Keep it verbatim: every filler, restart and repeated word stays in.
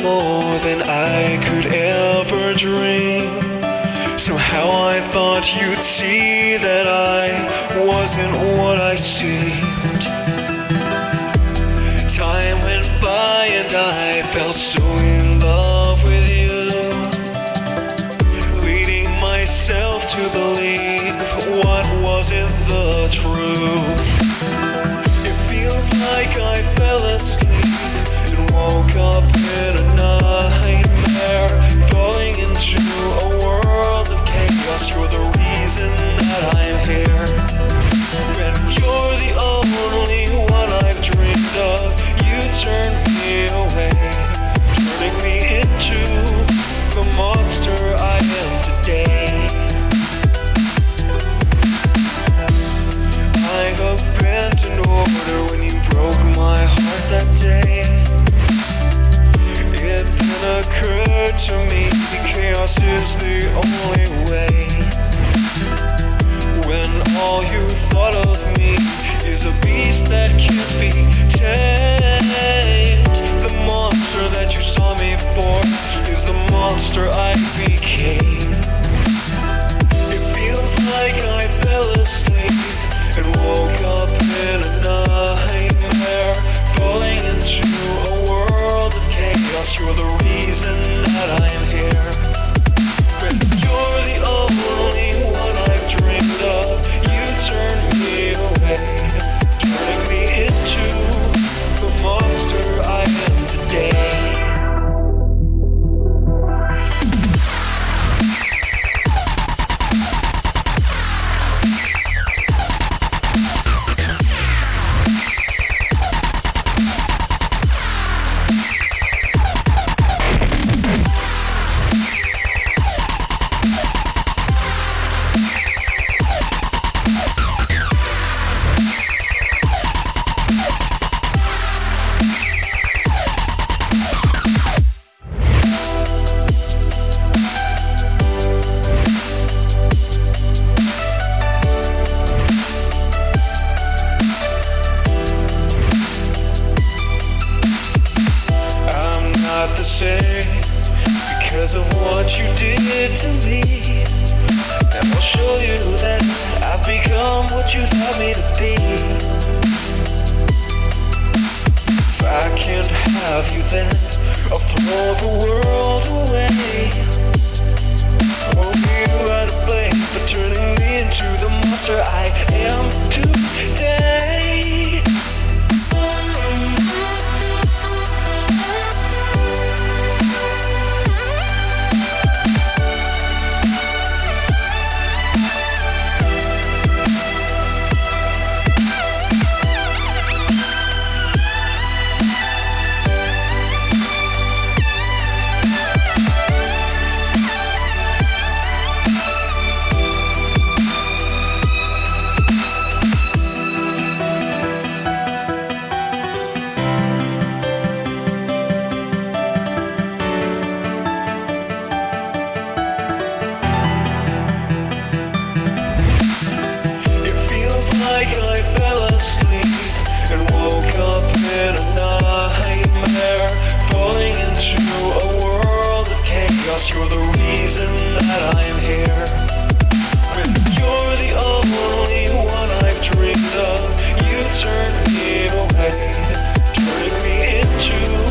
more than I could ever dream. Somehow I thought you'd see that I wasn't what I seemed. Time went by and I fell so in love with you, leading myself to believe what wasn't the truth. It feels like I fell asleep and woke up in a nightmare, falling into a world of chaos. You're the reason that I'm here, and you're the only one I've dreamed of. You turned me away, turning me into the monster I am today. I abandoned order when you broke my heart that day. It then occurred to me chaos is the only way, when all you thought of me is a beast that can't be tamed. The monster that you saw me for is the monster I became. It feels like I fell asleep and woke up in a nightmare, falling into a world of chaos. You're the reason that I'm here, but you're the only one I've dreamed of. You turned me away, turning me into the monster I am today. Not the same because of what you did to me, and I'll show you that I've become what you thought me to be. If I can't have you, then I'll throw the world away. I won't be right to blame for turning me into the monster I am today. Like I fell asleep and woke up in a nightmare, falling into a world of chaos. You're the reason that I'm here, when you're the only one I've dreamed of. You turned me away, turning me into